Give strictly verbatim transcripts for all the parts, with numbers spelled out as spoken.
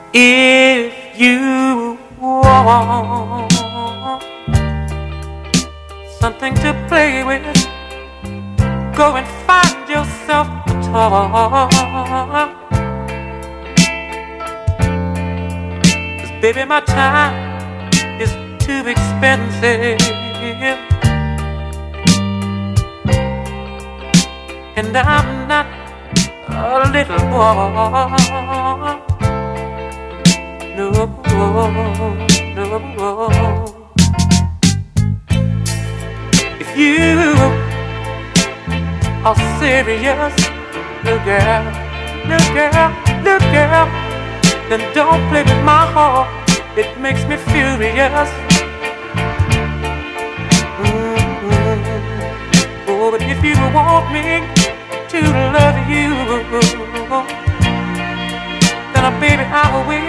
If you want something to play with, go and find yourself a toy. 'Cause baby, my time is too expensive, and I'm not a little boy. No, no. If you are serious, little girl, little girl, little girl, then don't play with my heart. It makes me furious. Mm-hmm. Oh, but if you want me to love you, then uh, baby, I will wait.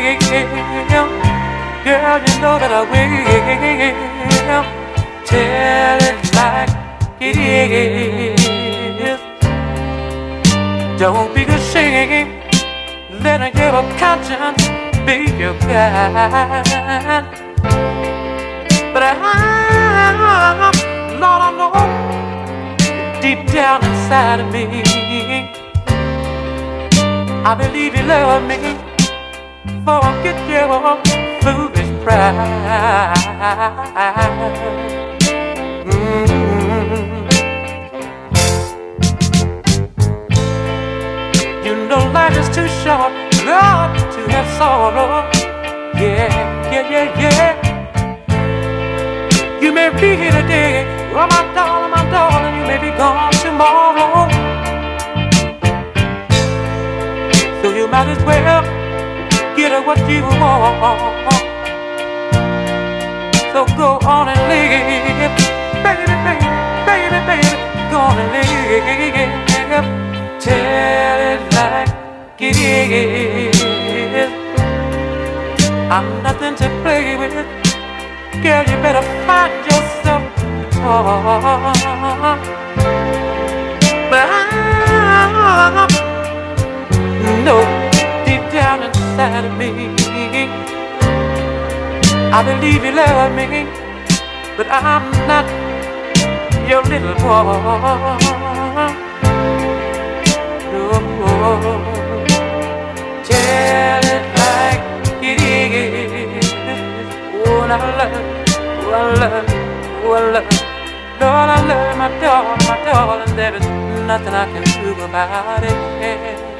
Girl, you know that I will. Tell it like it is. Don't be ashamed. Let your conscience be your guide. But I, Lord, I know deep down inside of me, I believe you love me. Forget your foolish pride. Mm-hmm. You know life is too short, Lord, to have sorrow. Yeah, yeah, yeah, yeah. You may be here today, oh my darling, my darling, you may be gone tomorrow. So you might as well get what you want. So go on and live, baby, baby, baby, baby, go on and live. Tell it like it is. I'm nothing to play with. Girl, you better find yourself a toy. But I know deep down inside of me, I believe you love me, but I'm not your little boy. No, tell it like it is. Oh, I love, oh, I love, oh, I love, Lord, I love my darling, my darling. There is nothing I can do about it.